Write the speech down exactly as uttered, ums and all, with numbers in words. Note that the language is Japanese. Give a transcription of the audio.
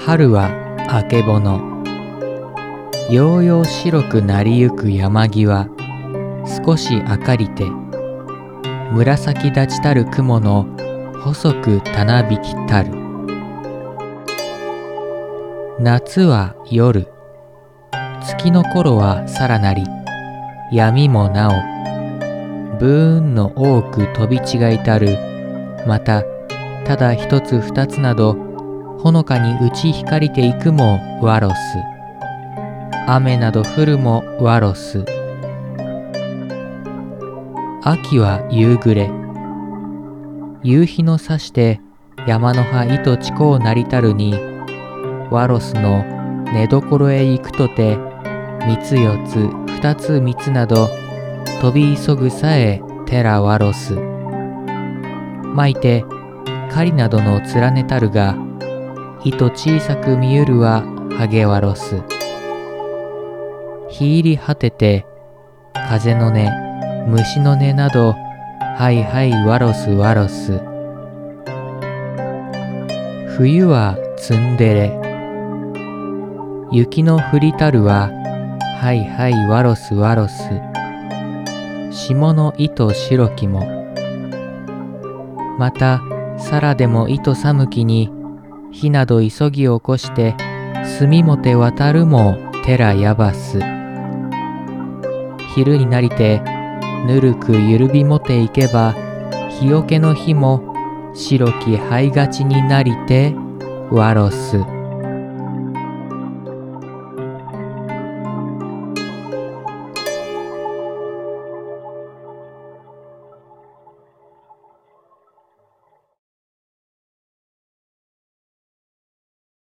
春はあけぼの。ようよう白くなりゆく山際、少し明りて、紫立ちたる雲の細くたなびきたる。夏は夜、月の頃はさらなり、闇もなお、ブーンの多く飛び違いたる、また、ただ一つ二つなど、ほのかに打ち光りていくもワロス。雨など降るもワロス。秋は夕暮れ。夕日の差して山の葉糸ちこうなりたるに、ワロスの寝所へ行くとて、三つ四つ二つ三つなど、飛び急ぐさえてらワロス。まいて狩りなどの連ねたるが、糸小さく見ゆるはハゲワロス。日入り果てて、風の音、虫の音など、はいはいワロスワロス。冬はツンデレ。雪の降りたるは、はいはいワロスワロス。霜の糸白きも。また、さらでも糸寒きに、火など急ぎ起こして、炭もて渡るもてらやばす。昼になりて、ぬるくゆるびもていけば、日よけの日も白き灰がちになりて、ワロス。